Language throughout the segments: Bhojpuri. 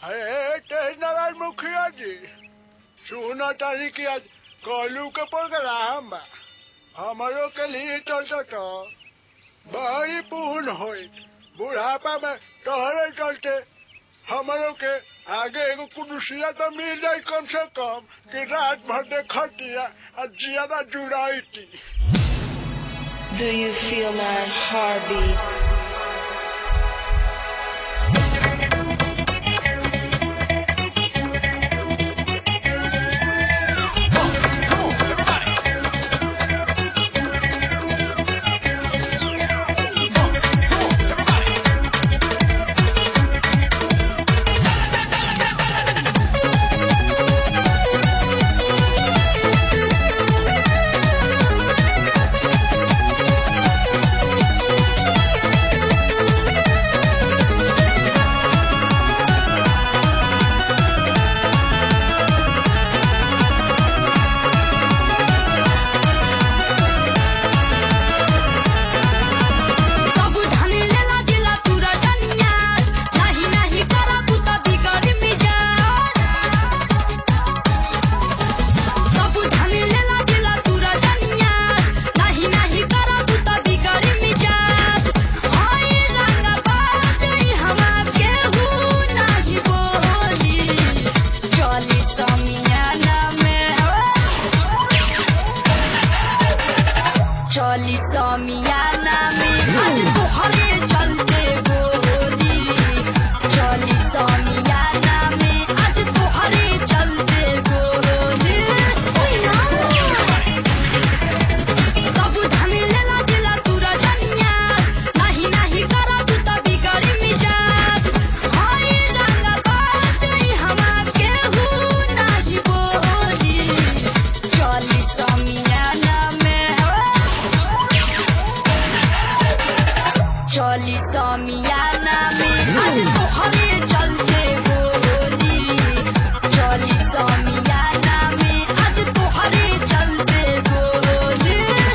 अरे तेजनारायण मुखिया जी सुना तारी की आज कलू के प्रोग्राम बा हमारो के लिए चलता तो बड़ी पूर्ण हो बुढ़ापा में तोहरे चलते हमारो के आगे एगो कुर्सिया तो मिल जाये कम से कम कि रात भर देखतिया और ज्यादा जुड़ाई थी। Do you feel my heartbeat? चली समियाना में आज तोहरे चलते गोली चली समियाना में आज तोहरे चलते गोली सब धनी लेला दिला तूरा जनिया नहीं नहीं करा तू त बिगड़ी मिजाज हाय रंगा बाज हमा केहू नहीं बोली चली समियाना चली समियाना में आज तोहरे चलते गोली चली समियाना में आज तोहरे चलते गोली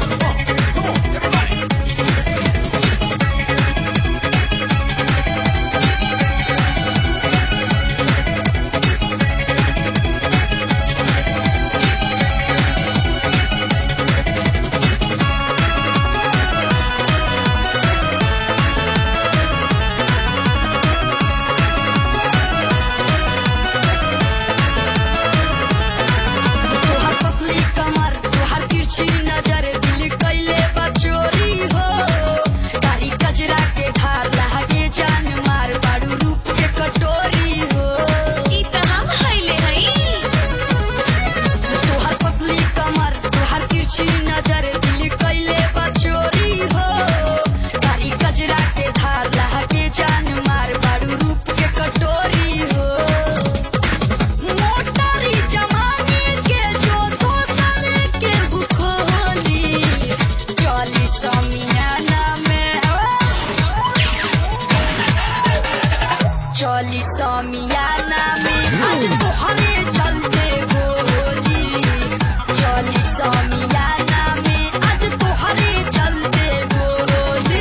नजर दिल कैले बचोरी हो कारी कजरा के धार लागे जान मार बाड़ू रूप के कटोरी हो ई त हम हइले हई तोहर पतली कमर तोहर तिरछी नजर दिल कैले बचोरी हो कारी कजरा के धार लागे जान मार बाड़ू रूप के कटोरी हो मोटारी जमाने के जो दोसर के चली समियाना में आज तोहरे चलते गोली चली समियाना में आज तोहरे चलते गोली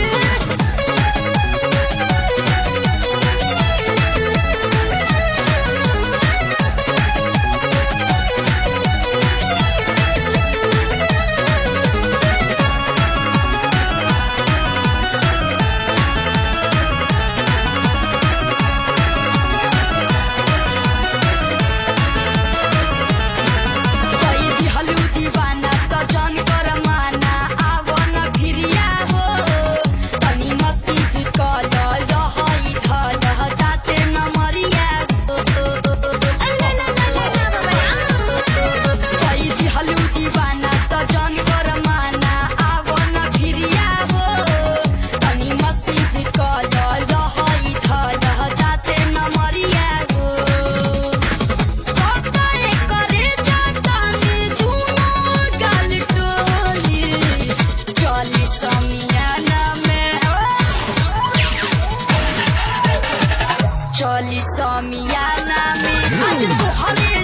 चली समियाना में आज तोहरे